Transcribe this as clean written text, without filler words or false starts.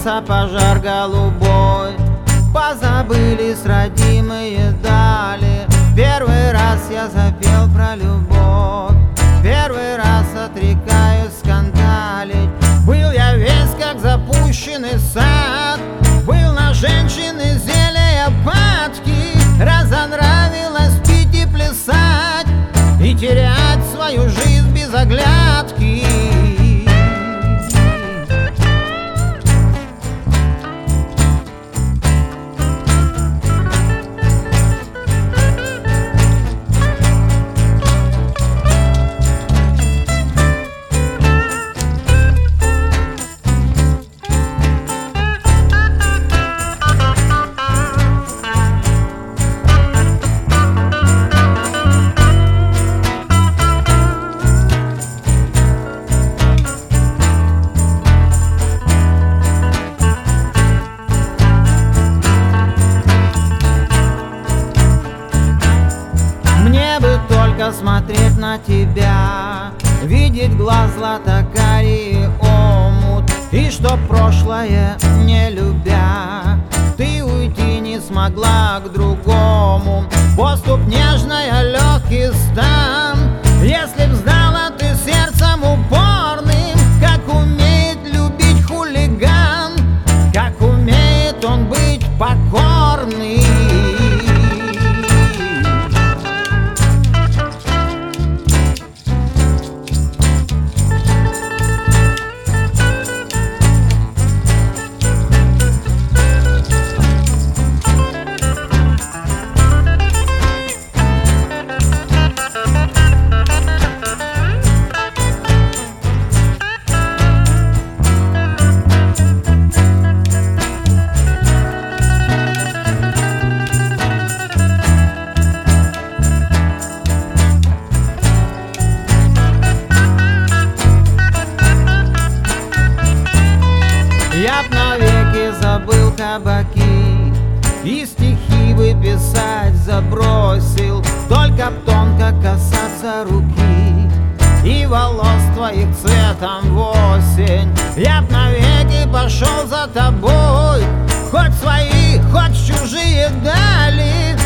разгорелся пожар голубой, позабылись родимые дали. Первый раз я запел про любовь, первый раз отрекаюсь скандалить. Был я весь как запущенный сад, был на женщины зелья падки. Разонравилось пить и плясать, и терять свою жизнь без оглядки. Смотреть на тебя, видеть глаз злато-карий омут, и чтоб прошлое не любя, ты уйти не смогла к другому. Поступ нежная, легкий стан, если б знала ты сердцем упорным, как умеет любить хулиган, как умеет он быть покорный. Я б навеки забыл кабаки и стихи бы писать забросил, только б тонко касаться руки и волос твоих цветом в осень. Я б навеки пошел за тобой, хоть свои, хоть чужие дали,